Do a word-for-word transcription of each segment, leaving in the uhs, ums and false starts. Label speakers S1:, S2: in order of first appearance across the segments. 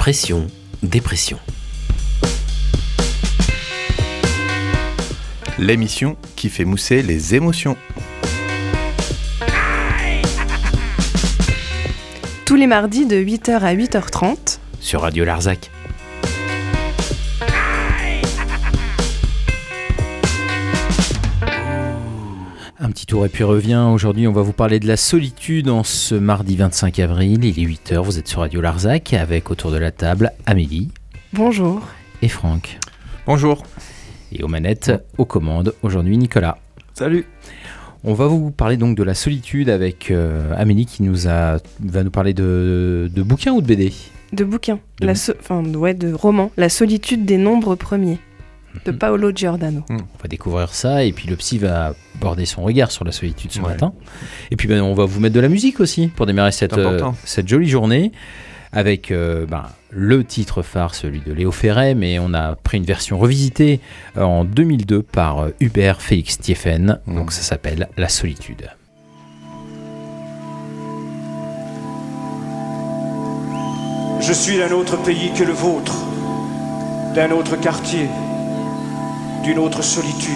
S1: Pression, dépression.
S2: L'émission qui fait mousser les émotions.
S3: Tous les mardis de huit heures à huit heures trente
S1: sur Radio Larzac. Un petit tour et puis revient. Aujourd'hui, on va vous parler de la solitude en ce mardi vingt-cinq avril. Il est huit heures, vous êtes sur Radio Larzac avec autour de la table Amélie.
S3: Bonjour.
S1: Et Franck.
S2: Bonjour.
S1: Et aux manettes, aux commandes, aujourd'hui Nicolas.
S2: Salut.
S1: On va vous parler donc de la solitude avec euh, Amélie qui nous a, va nous parler de, de bouquins ou de B D ?
S3: De bouquins,
S1: de,
S3: la so- enfin, ouais, de romans. La solitude des nombres premiers, de mmh. Paolo Giordano.
S1: Mmh. On va découvrir ça et puis le psy va porter son regard sur la solitude ce ouais. matin. Et puis ben, on va vous mettre de la musique aussi pour démarrer cette, euh, cette jolie journée avec euh, ben, le titre phare, celui de Léo Ferré, mais on a pris une version revisitée euh, en deux mille deux par euh, Hubert Félix Thieffen, mmh. donc ça s'appelle La solitude.
S4: Je suis d'un autre pays que le vôtre, d'un autre quartier, d'une autre solitude.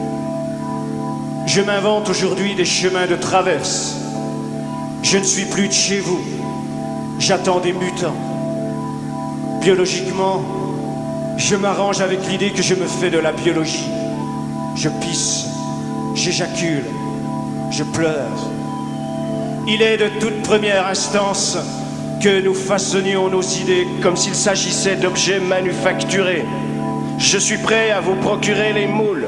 S4: Je m'invente aujourd'hui des chemins de traverse. Je ne suis plus de chez vous. J'attends des mutants. Biologiquement, je m'arrange avec l'idée que je me fais de la biologie. Je pisse, j'éjacule, je pleure. Il est de toute première instance que nous façonnions nos idées comme s'il s'agissait d'objets manufacturés. Je suis prêt à vous procurer les moules.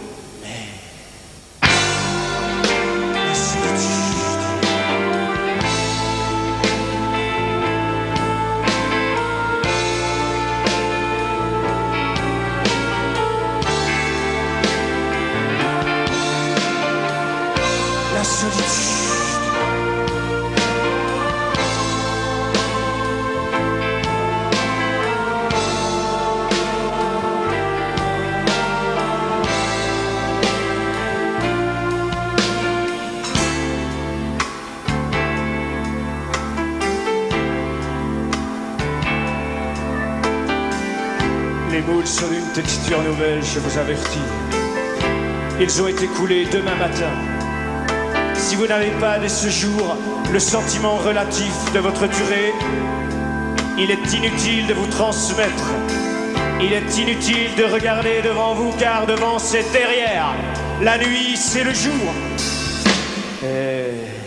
S4: Les moules sont d'une texture nouvelle, je vous avertis. Ils ont été coulés demain matin. Si vous n'avez pas dès ce jour le sentiment relatif de votre durée, il est inutile de vous transmettre. Il est inutile de regarder devant vous, car devant c'est derrière. La nuit, c'est le jour. Et...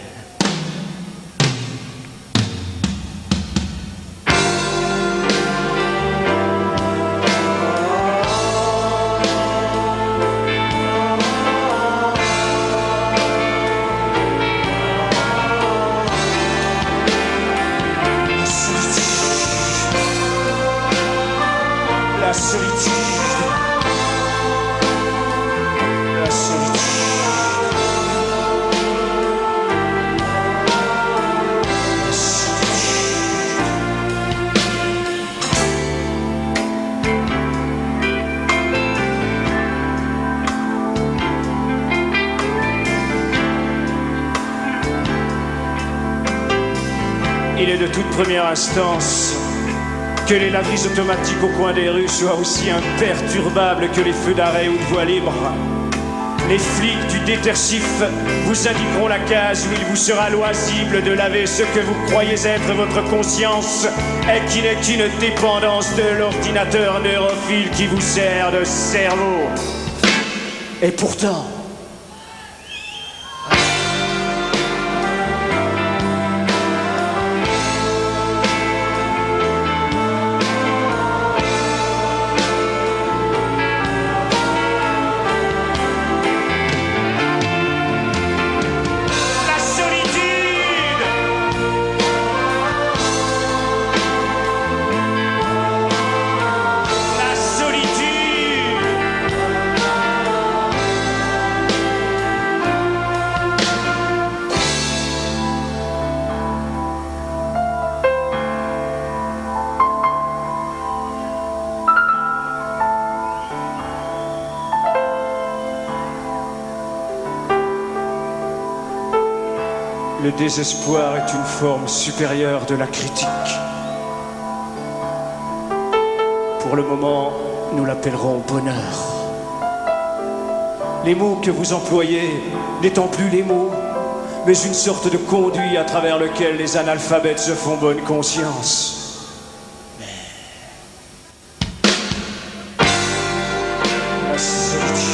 S4: Il est de toute première instance que les laveries automatiques au coin des rues soient aussi imperturbables que les feux d'arrêt ou de voie libre. Les flics du détersif vous indiqueront la case où il vous sera loisible de laver ce que vous croyez être votre conscience et qui n'est qu'une dépendance de l'ordinateur neurophile qui vous sert de cerveau. Et pourtant... Le désespoir est une forme supérieure de la critique. Pour le moment, nous l'appellerons bonheur. Les mots que vous employez n'étant plus les mots, mais une sorte de conduit à travers lequel les analphabètes se font bonne conscience. La solitude.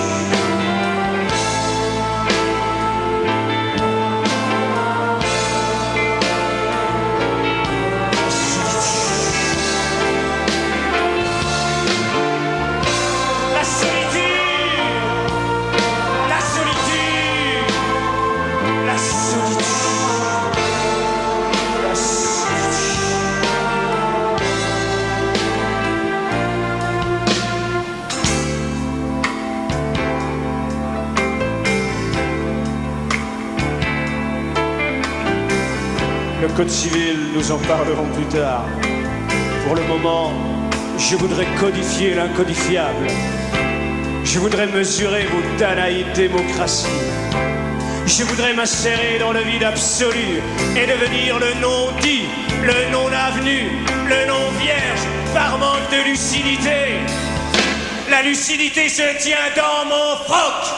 S4: Le code civil, nous en parlerons plus tard. Pour le moment, je voudrais codifier l'incodifiable. Je voudrais mesurer vos Danaïdes démocraties. Je voudrais m'insérer dans le vide absolu et devenir le non-dit, le non-avenu, le non-vierge, par manque de lucidité. La lucidité se tient dans mon froc.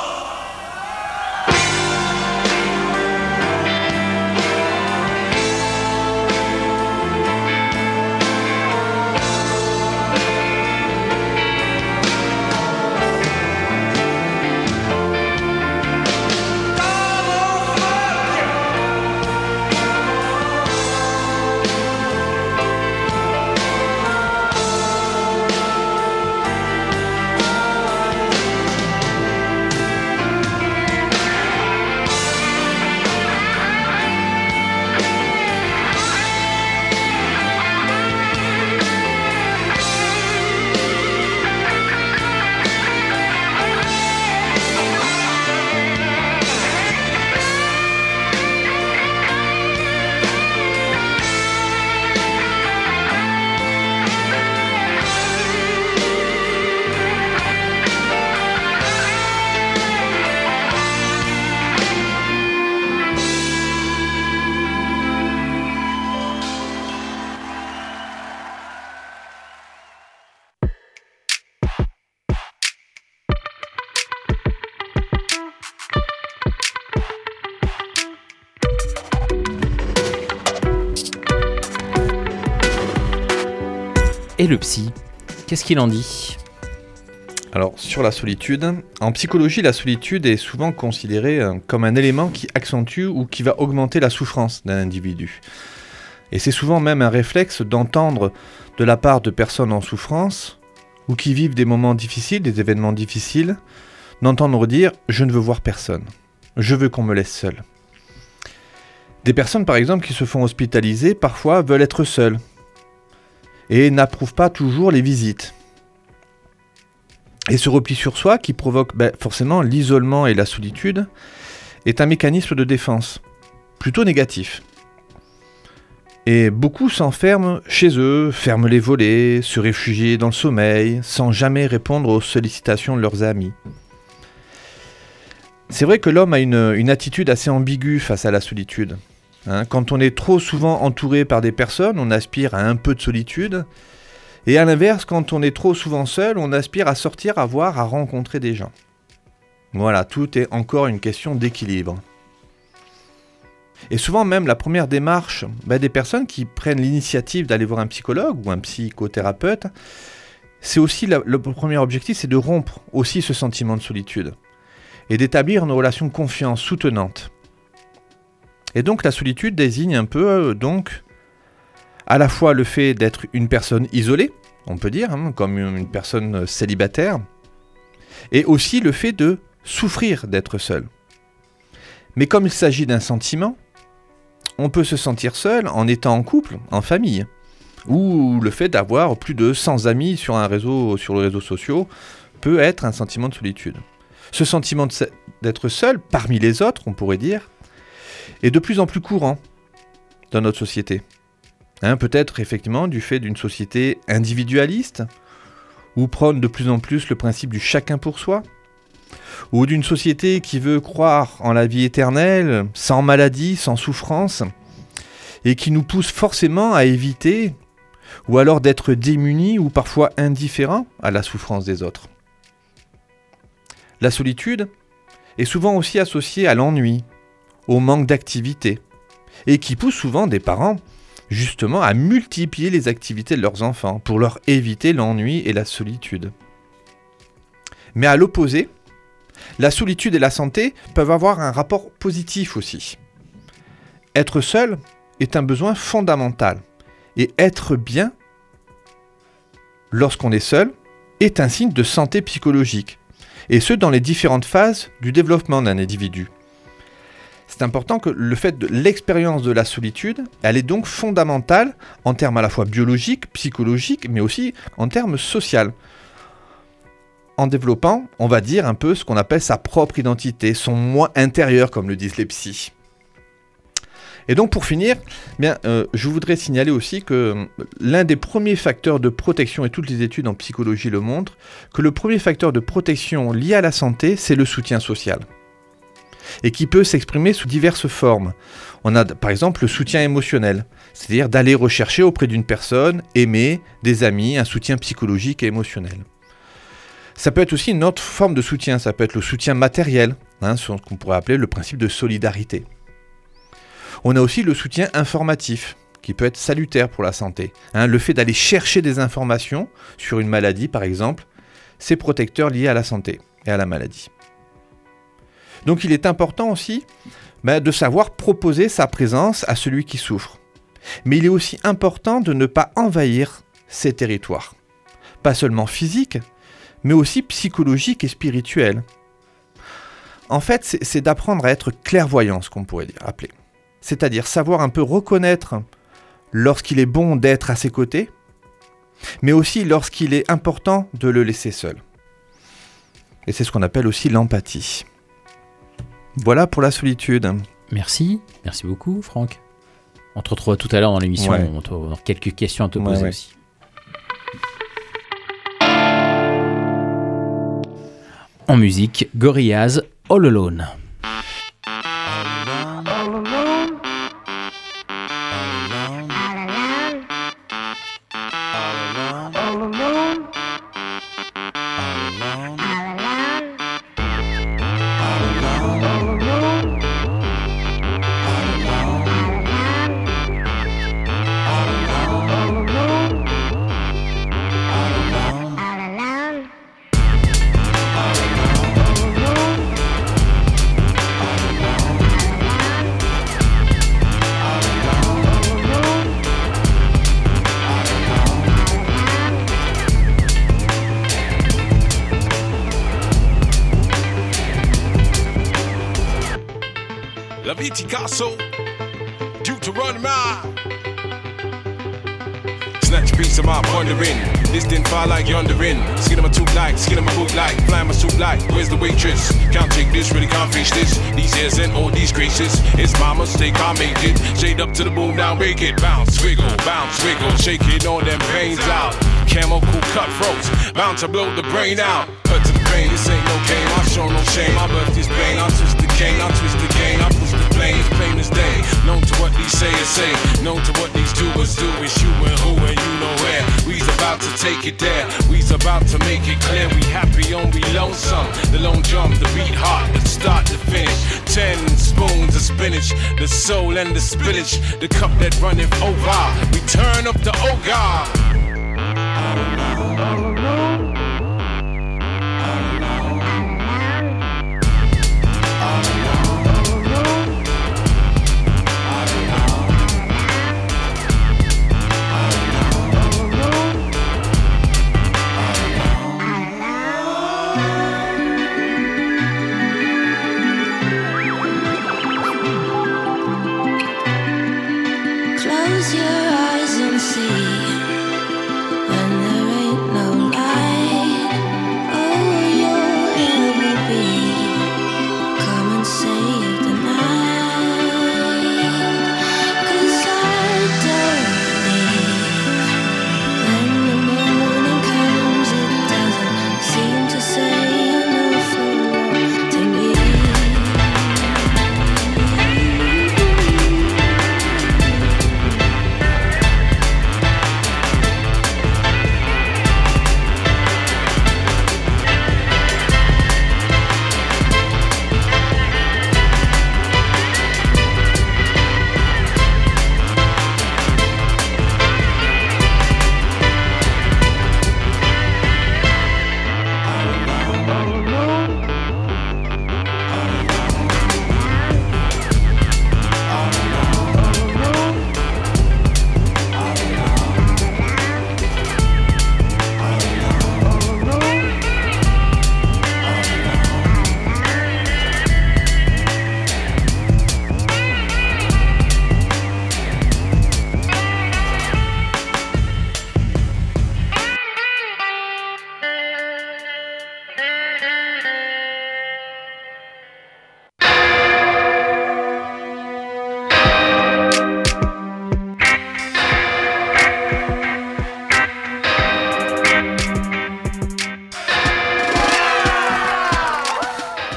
S1: Et le psy, qu'est-ce qu'il en dit ?
S2: Alors, sur la solitude, en psychologie, la solitude est souvent considérée comme un élément qui accentue ou qui va augmenter la souffrance d'un individu. Et c'est souvent même un réflexe d'entendre de la part de personnes en souffrance ou qui vivent des moments difficiles, des événements difficiles, d'entendre dire « je ne veux voir personne, je veux qu'on me laisse seul ». Des personnes par exemple qui se font hospitaliser parfois veulent être seules et n'approuvent pas toujours les visites. Et ce repli sur soi qui provoque ben, forcément l'isolement et la solitude est un mécanisme de défense, plutôt négatif. Et beaucoup s'enferment chez eux, ferment les volets, se réfugient dans le sommeil, sans jamais répondre aux sollicitations de leurs amis. C'est vrai que l'homme a une, une attitude assez ambiguë face à la solitude. Hein, quand on est trop souvent entouré par des personnes, on aspire à un peu de solitude. Et à l'inverse, quand on est trop souvent seul, on aspire à sortir, à voir, à rencontrer des gens. Voilà, tout est encore une question d'équilibre. Et souvent même, la première démarche bah, des personnes qui prennent l'initiative d'aller voir un psychologue ou un psychothérapeute, c'est aussi la, le premier objectif, c'est de rompre aussi ce sentiment de solitude et d'établir une relation de confiance soutenante. Et donc la solitude désigne un peu euh, donc à la fois le fait d'être une personne isolée, on peut dire, hein, comme une personne célibataire, et aussi le fait de souffrir d'être seul. Mais comme il s'agit d'un sentiment, on peut se sentir seul en étant en couple, en famille, ou le fait d'avoir plus de cent amis sur un réseau, sur les réseaux sociaux peut être un sentiment de solitude. Ce sentiment de, d'être seul, parmi les autres, on pourrait dire, est de plus en plus courant dans notre société. Hein, peut-être effectivement du fait d'une société individualiste, où prône de plus en plus le principe du chacun pour soi, ou d'une société qui veut croire en la vie éternelle, sans maladie, sans souffrance, et qui nous pousse forcément à éviter ou alors d'être démuni ou parfois indifférent à la souffrance des autres. La solitude est souvent aussi associée à l'ennui, au manque d'activité, et qui pousse souvent des parents justement à multiplier les activités de leurs enfants pour leur éviter l'ennui et la solitude. Mais à l'opposé, la solitude et la santé peuvent avoir un rapport positif aussi. Être seul est un besoin fondamental, et être bien lorsqu'on est seul est un signe de santé psychologique, et ce dans les différentes phases du développement d'un individu. C'est important que le fait de l'expérience de la solitude, elle est donc fondamentale en termes à la fois biologiques, psychologiques, mais aussi en termes sociaux. En développant, on va dire un peu ce qu'on appelle sa propre identité, son moi intérieur, comme le disent les psys. Et donc pour finir, bien, euh, je voudrais signaler aussi que euh, l'un des premiers facteurs de protection, et toutes les études en psychologie le montrent, que le premier facteur de protection lié à la santé, c'est le soutien social. Et qui peut s'exprimer sous diverses formes. On a par exemple le soutien émotionnel, c'est-à-dire d'aller rechercher auprès d'une personne aimée, des amis, un soutien psychologique et émotionnel. Ça peut être aussi une autre forme de soutien, ça peut être le soutien matériel, hein, ce qu'on pourrait appeler le principe de solidarité. On a aussi le soutien informatif, qui peut être salutaire pour la santé. Hein, le fait d'aller chercher des informations sur une maladie, par exemple, c'est protecteur lié à la santé et à la maladie. Donc il est important aussi ben, de savoir proposer sa présence à celui qui souffre. Mais il est aussi important de ne pas envahir ces territoires. Pas seulement physiques, mais aussi psychologiques et spirituels. En fait, c'est, c'est d'apprendre à être clairvoyant, ce qu'on pourrait dire, appeler. C'est-à-dire savoir un peu reconnaître lorsqu'il est bon d'être à ses côtés, mais aussi lorsqu'il est important de le laisser seul. Et c'est ce qu'on appelle aussi l'empathie. Voilà pour la solitude.
S1: Merci, merci beaucoup Franck. On te retrouvera tout à l'heure dans l'émission,
S2: ouais.
S1: on aura quelques questions à te poser ouais, ouais. aussi. En musique, Gorillaz, All Alone.
S5: Picasso, Deuteronomy. Snatch a piece of my pondering. This didn't fall like yondering. Skin of my tooth like, skin of my boot like, flying my suit like. Where's the waitress? Can't take this, really can't face this. These hairs and all these graces. It's my mistake, I make it. Shade up to the boom, now make it. Bounce, wiggle, bounce, wiggle. Shaking all them pains out. Camel cool cutthroats, bound to blow the brain out. Cut to the pain, this ain't no game. I show no shame. I birth this pain. I twist the cane, I twist the game. I push the plane, it's plain as day. Known to what these sayers say, known to what these doers do. It's you and who and you know where. We's about to take it there. We's about to make it clear. We happy on we lonesome. The lone jump, the beat hot, the start to finish. Ten spoons of spinach, the soul and the spillage. The cup that runneth over. We turn up the oh God. All alone, all alone.
S6: Close your eyes and see when there ain't no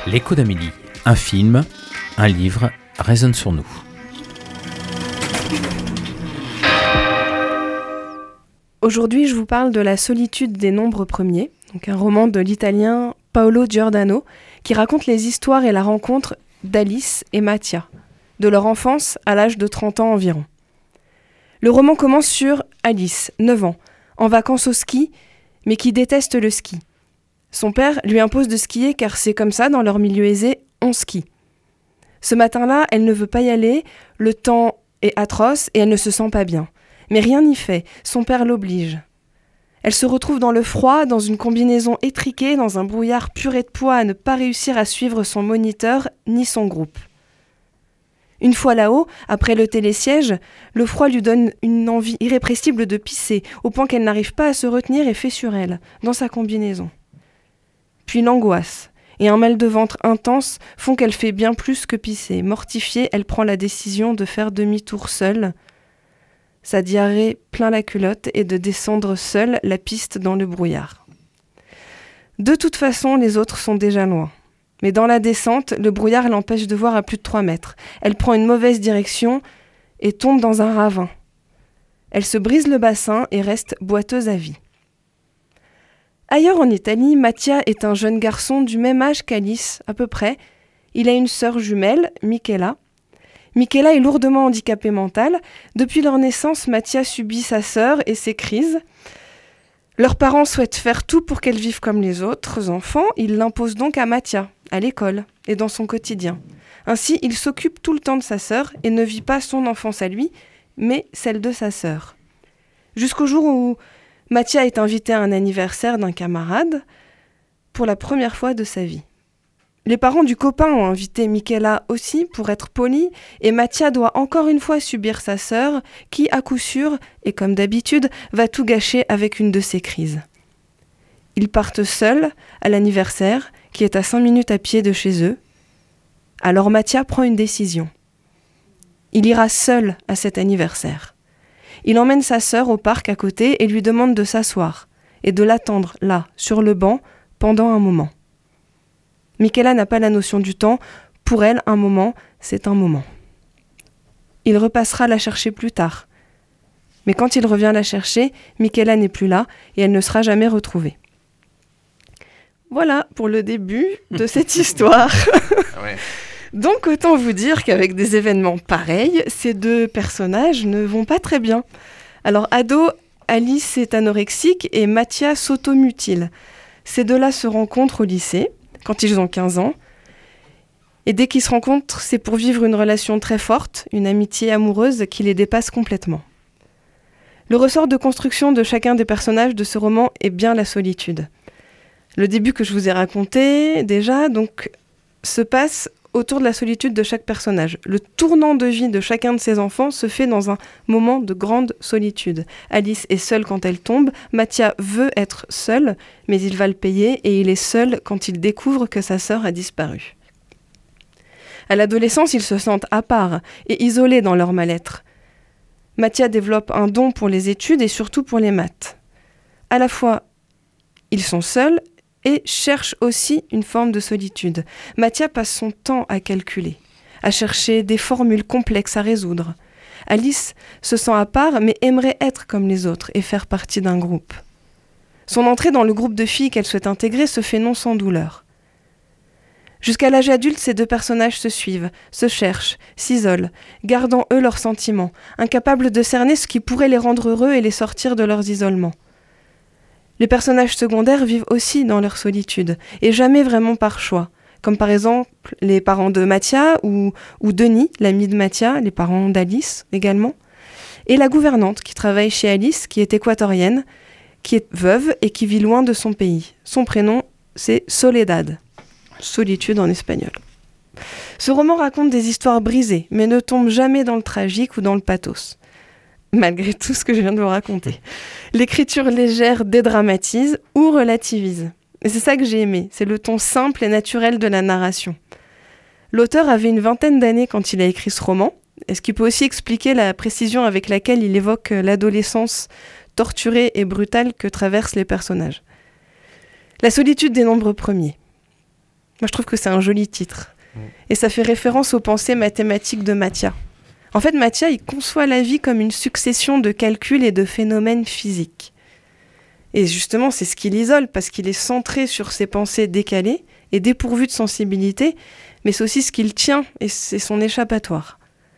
S1: L'écho d'Amélie, un film, un livre, résonne sur nous.
S3: Aujourd'hui, je vous parle de La solitude des nombres premiers, donc un roman de l'italien Paolo Giordano, qui raconte les histoires et la rencontre d'Alice et Mattia, de leur enfance à l'âge de trente ans environ. Le roman commence sur Alice, neuf ans, en vacances au ski, mais qui déteste le ski. Son père lui impose de skier car c'est comme ça, dans leur milieu aisé, on skie. Ce matin-là, elle ne veut pas y aller, le temps est atroce et elle ne se sent pas bien. Mais rien n'y fait, son père l'oblige. Elle se retrouve dans le froid, dans une combinaison étriquée, dans un brouillard puré de poids à ne pas réussir à suivre son moniteur ni son groupe. Une fois là-haut, après le télésiège, le froid lui donne une envie irrépressible de pisser, au point qu'elle n'arrive pas à se retenir et fait sur elle, dans sa combinaison. Puis l'angoisse et un mal de ventre intense font qu'elle fait bien plus que pisser. Mortifiée, elle prend la décision de faire demi-tour seule, sa diarrhée plein la culotte, et de descendre seule la piste dans le brouillard. De toute façon, les autres sont déjà loin. Mais dans la descente, le brouillard l'empêche de voir à plus de trois mètres. Elle prend une mauvaise direction et tombe dans un ravin. Elle se brise le bassin et reste boiteuse à vie. Ailleurs en Italie, Mattia est un jeune garçon du même âge qu'Alice, à peu près. Il a une sœur jumelle, Michela. Michela est lourdement handicapée mentale. Depuis leur naissance, Mattia subit sa sœur et ses crises. Leurs parents souhaitent faire tout pour qu'elle vive comme les autres enfants. Ils l'imposent donc à Mattia, à l'école et dans son quotidien. Ainsi, il s'occupe tout le temps de sa sœur et ne vit pas son enfance à lui, mais celle de sa sœur. Jusqu'au jour où Mattia est invité à un anniversaire d'un camarade pour la première fois de sa vie. Les parents du copain ont invité Michela aussi pour être polis, et Mattia doit encore une fois subir sa sœur qui, à coup sûr, et comme d'habitude, va tout gâcher avec une de ses crises. Ils partent seuls à l'anniversaire, qui est à cinq minutes à pied de chez eux. Alors Mattia prend une décision. Il ira seul à cet anniversaire. Il emmène sa sœur au parc à côté et lui demande de s'asseoir et de l'attendre là, sur le banc, pendant un moment. Michela n'a pas la notion du temps. Pour elle, un moment, c'est un moment. Il repassera la chercher plus tard. Mais quand il revient la chercher, Michela n'est plus là et elle ne sera jamais retrouvée. Voilà pour le début de cette histoire.
S2: Ouais.
S3: Donc autant vous dire qu'avec des événements pareils, ces deux personnages ne vont pas très bien. Alors ado, Alice est anorexique et Mattia s'automutile. Ces deux-là se rencontrent au lycée, quand ils ont quinze ans. Et dès qu'ils se rencontrent, c'est pour vivre une relation très forte, une amitié amoureuse qui les dépasse complètement. Le ressort de construction de chacun des personnages de ce roman est bien la solitude. Le début que je vous ai raconté déjà, donc, se passe autour de la solitude de chaque personnage. Le tournant de vie de chacun de ces enfants se fait dans un moment de grande solitude. Alice est seule quand elle tombe, Mattia veut être seul, mais il va le payer et il est seul quand il découvre que sa sœur a disparu. À l'adolescence, ils se sentent à part et isolés dans leur mal-être. Mattia développe un don pour les études et surtout pour les maths. À la fois, ils sont seuls et cherche aussi une forme de solitude. Mattia passe son temps à calculer, à chercher des formules complexes à résoudre. Alice se sent à part, mais aimerait être comme les autres et faire partie d'un groupe. Son entrée dans le groupe de filles qu'elle souhaite intégrer se fait non sans douleur. Jusqu'à l'âge adulte, ces deux personnages se suivent, se cherchent, s'isolent, gardant eux leurs sentiments, incapables de cerner ce qui pourrait les rendre heureux et les sortir de leurs isolements. Les personnages secondaires vivent aussi dans leur solitude, et jamais vraiment par choix, comme par exemple les parents de Mattia ou, ou Denis, l'ami de Mattia, les parents d'Alice également, et la gouvernante qui travaille chez Alice, qui est équatorienne, qui est veuve et qui vit loin de son pays. Son prénom, c'est Soledad, solitude en espagnol. Ce roman raconte des histoires brisées, mais ne tombe jamais dans le tragique ou dans le pathos. Malgré tout ce que je viens de vous raconter. L'écriture légère dédramatise ou relativise. Et c'est ça que j'ai aimé, c'est le ton simple et naturel de la narration. L'auteur avait une vingtaine d'années quand il a écrit ce roman, et ce qui peut aussi expliquer la précision avec laquelle il évoque l'adolescence torturée et brutale que traversent les personnages. La solitude des nombres premiers. Moi, je trouve que c'est un joli titre. Mmh. Et ça fait référence aux pensées mathématiques de Mathia. En fait, Mathia, il conçoit la vie comme une succession de calculs et de phénomènes physiques. Et justement, c'est ce qui l'isole, parce qu'il est centré sur ses pensées décalées et dépourvu de sensibilité, mais c'est aussi ce qui le tient, et c'est son échappatoire.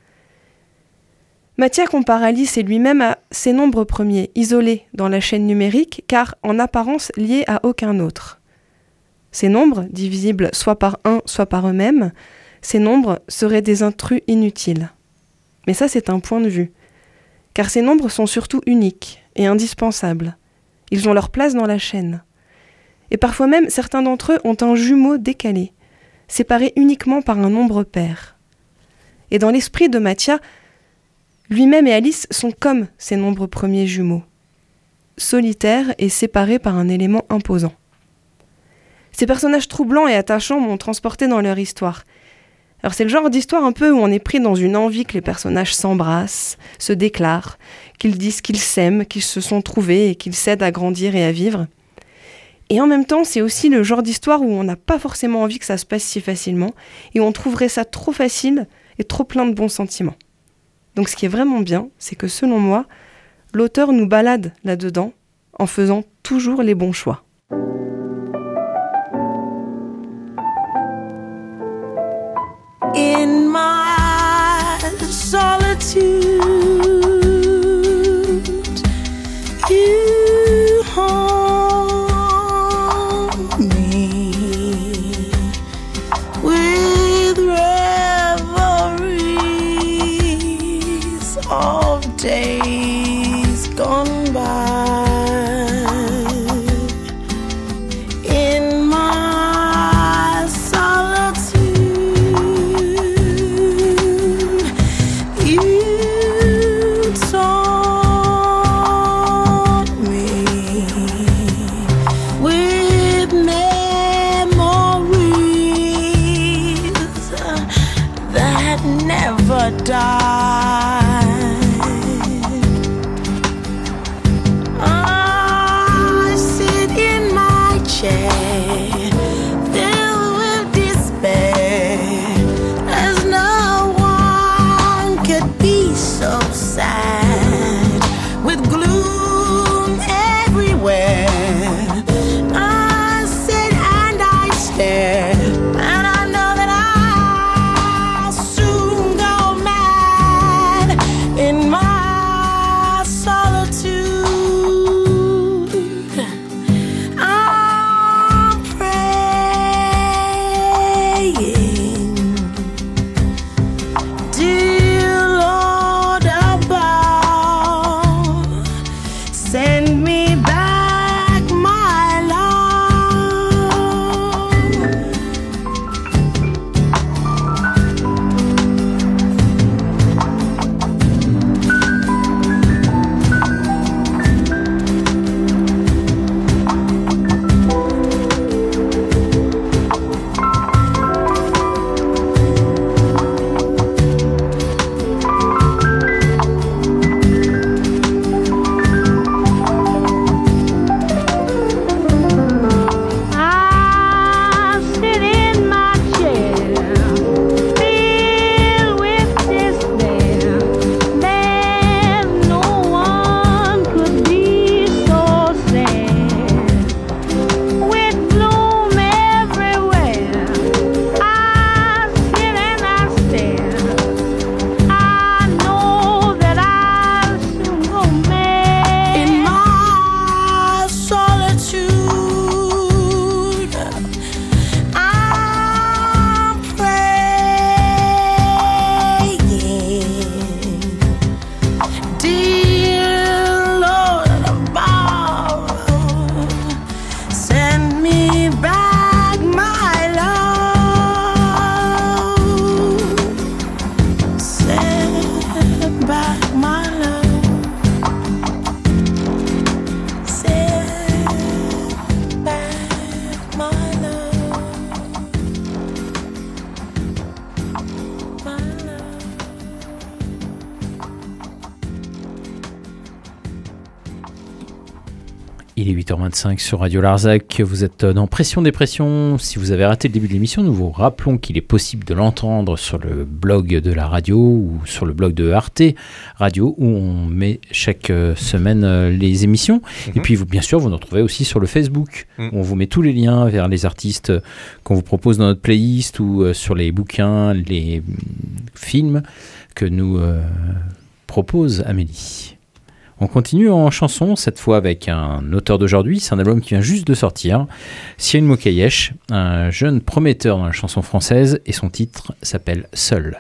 S3: Mathia compare Alice et lui-même à ces nombres premiers, isolés dans la chaîne numérique, car en apparence liés à aucun autre. Ces nombres, divisibles soit par un, soit par eux-mêmes, ces nombres seraient des intrus inutiles. Mais ça, c'est un point de vue. Car ces nombres sont surtout uniques et indispensables. Ils ont leur place dans la chaîne. Et parfois même, certains d'entre eux ont un jumeau décalé, séparé uniquement par un nombre pair. Et dans l'esprit de Mathia, lui-même et Alice sont comme ces nombres premiers jumeaux, solitaires et séparés par un élément imposant. Ces personnages troublants et attachants m'ont transporté dans leur histoire. Alors c'est le genre d'histoire un peu où on est pris dans une envie que les personnages s'embrassent, se déclarent, qu'ils disent qu'ils s'aiment, qu'ils se sont trouvés et qu'ils s'aident à grandir et à vivre. Et en même temps, c'est aussi le genre d'histoire où on n'a pas forcément envie que ça se passe si facilement et où on trouverait ça trop facile et trop plein de bons sentiments. Donc ce qui est vraiment bien, c'est que selon moi, l'auteur nous balade là-dedans en faisant toujours les bons choix.
S6: In my solitude, you haunt me with reveries of days gone by. In my solitude, I sit in my chair, filled with despair, as no one could be so sad, with gloom everywhere. I sit and I stare, and I know that I'll soon go mad.
S1: Il est huit heures vingt-cinq sur Radio Larzac, vous êtes dans Pression Dépression. Si vous avez raté le début de l'émission, nous vous rappelons qu'il est possible de l'entendre sur le blog de la radio ou sur le blog de Arte Radio où on met chaque semaine les émissions. Mm-hmm. Et puis vous, bien sûr, vous nous retrouvez aussi sur le Facebook mm. où on vous met tous les liens vers les artistes qu'on vous propose dans notre playlist ou sur les bouquins, les films que nous euh, propose Amélie. On continue en chanson, cette fois avec un auteur d'aujourd'hui. C'est un album qui vient juste de sortir, Sian Mokayesh, un jeune prometteur dans la chanson française, et son titre s'appelle Seul.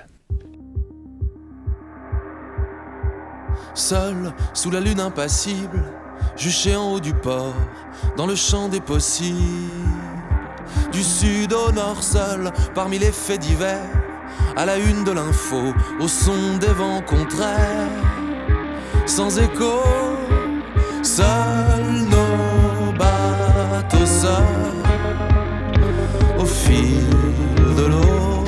S7: Seul, sous la lune impassible, juché en haut du port, dans le champ des possibles. Du sud au nord, seul, parmi les faits divers, à la une de l'info, au son des vents contraires. Sans écho, seuls nos bateaux seuls au fil de l'eau.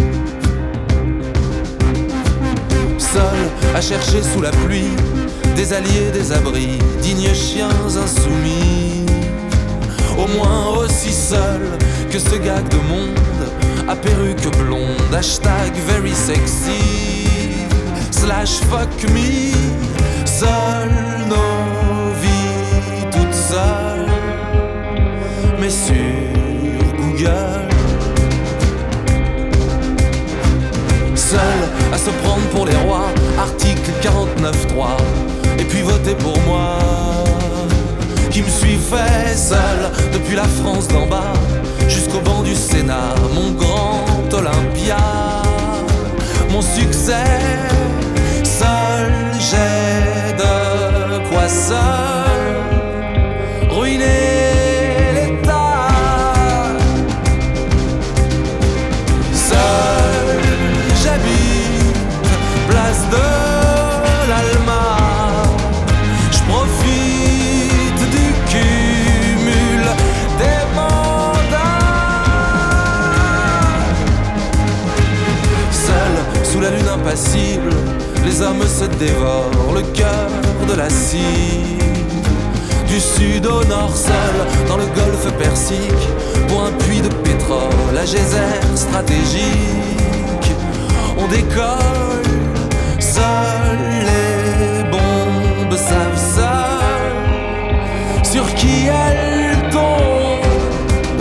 S7: Seul à chercher sous la pluie des alliés, des abris, dignes chiens insoumis. Au moins aussi seul que ce gag de monde à perruque blonde, hashtag very sexy, slash fuck me. Seules nos vies, toutes seules, mais sur Google. Seul à se prendre pour les rois, article quarante-neuf trois, et puis voter pour moi, qui me suis fait seul, depuis la France d'en bas, jusqu'au banc du Sénat, mon grand Olympia, mon succès, seul j'ai de quoi seul ruiner l'État. Seul j'habite place de l'Alma. Je profite du cumul des mandats. Seul sous la lune impassible, les hommes se dévorent, le cœur de la cible. Du sud au nord, seul, dans le golfe Persique, pour un puits de pétrole, à geyser stratégique. On décolle, seuls les bombes savent seuls sur qui elles tombent.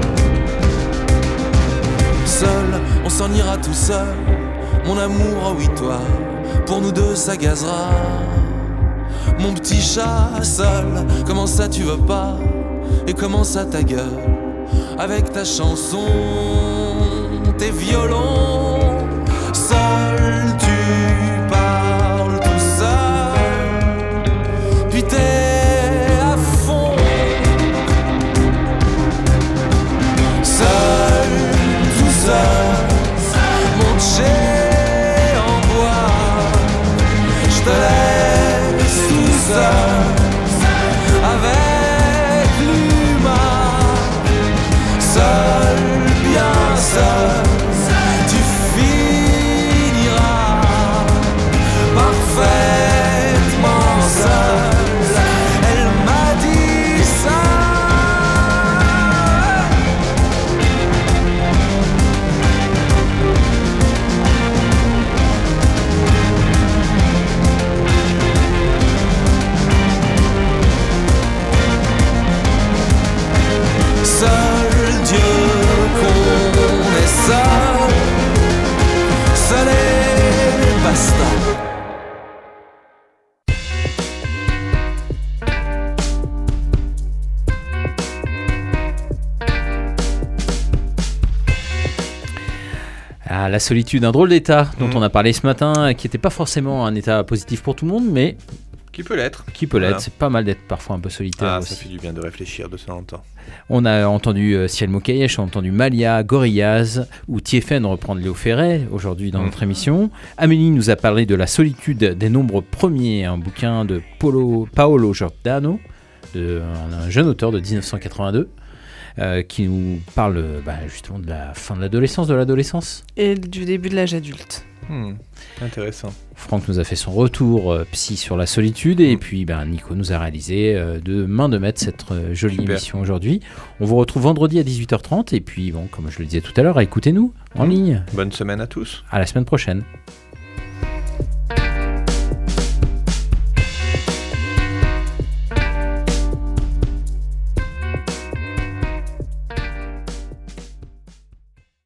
S7: Seul, on s'en ira tout seul, mon amour, oh oui toi, pour nous deux ça gazera. Mon petit chat seul, comment ça tu veux pas? Et comment ça ta gueule? Avec ta chanson, tes violons. Seul tu parles tout seul, puis t'es à fond. Seul, tout seul, mon chez te laisse tout seul avec l'humain. Seul, bien seul, tu finiras parfaitement seul. Elle m'a dit ça. Seul Dieu connaît ça, seul et basta.
S1: Ah, la solitude, un drôle d'état dont
S2: Mmh.
S1: on a parlé ce matin, qui n'était pas forcément un état positif pour tout le monde, mais
S2: Qui peut l'être.
S1: qui peut l'être.
S2: Voilà.
S1: C'est pas mal d'être parfois un peu solitaire
S2: Ah,
S1: aussi.
S2: ça fait du bien de réfléchir de temps en temps.
S1: On a entendu euh, Sian Mokayesh, on a entendu Malia, Gorillaz ou Tiefen reprendre Léo Ferré aujourd'hui dans
S2: Mmh.
S1: notre émission. Amélie nous a parlé de La solitude des nombres premiers, un bouquin de Polo, Paolo Giordano, de, un jeune auteur de dix-neuf cent quatre-vingt-deux. Euh, qui nous parle bah, justement de la fin de l'adolescence, de l'adolescence.
S3: Et du début de l'âge adulte.
S2: Hmm, intéressant.
S1: Franck nous a fait son retour euh, psy sur la solitude et puis ben, Nico nous a réalisé euh, de main de maître cette euh, jolie Super. émission aujourd'hui. On vous retrouve vendredi à dix-huit heures trente et puis bon, comme je le disais tout à l'heure, écoutez-nous en mmh. ligne.
S2: Bonne semaine à tous.
S1: À la semaine prochaine.